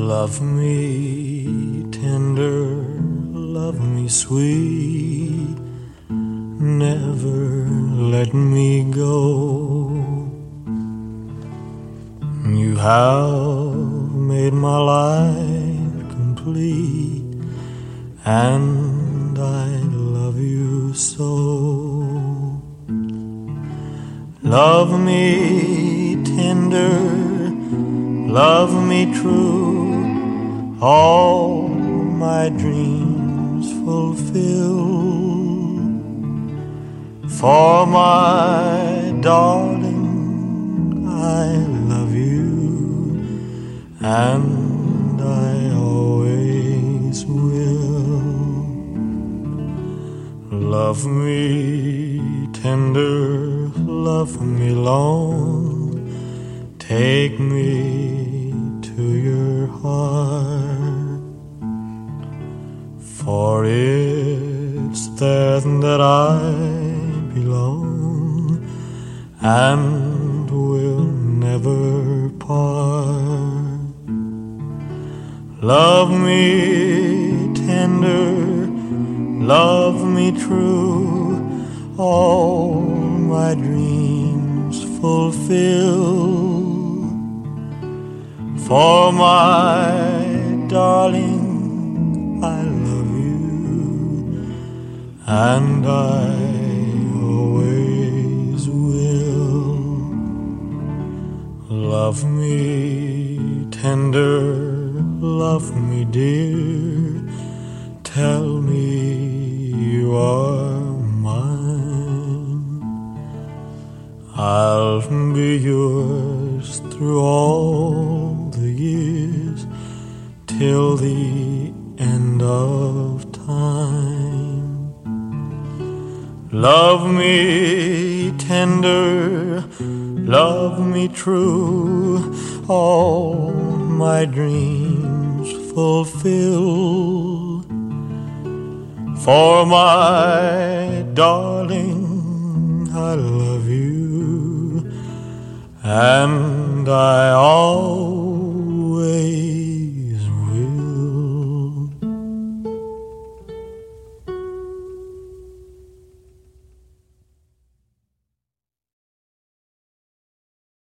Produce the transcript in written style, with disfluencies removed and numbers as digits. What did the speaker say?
Love me tender, love me sweet, never let me go. You have made my life complete, and I love you so. Love me tender, love me true, all my dreams fulfill. For my darling, I love you, and I always will. Love me tender, love me long, take me to your heart, for it's there that I belong and will never part. Love me tender, love me true, all my dreams fulfill. For my darling, I love you, and I always will. Love me tender, love me dear, tell me you are mine. I'll be yours through all the years, till the end of time. Love me tender, love me true, all my dreams fulfill. For my darling, I love you, and I always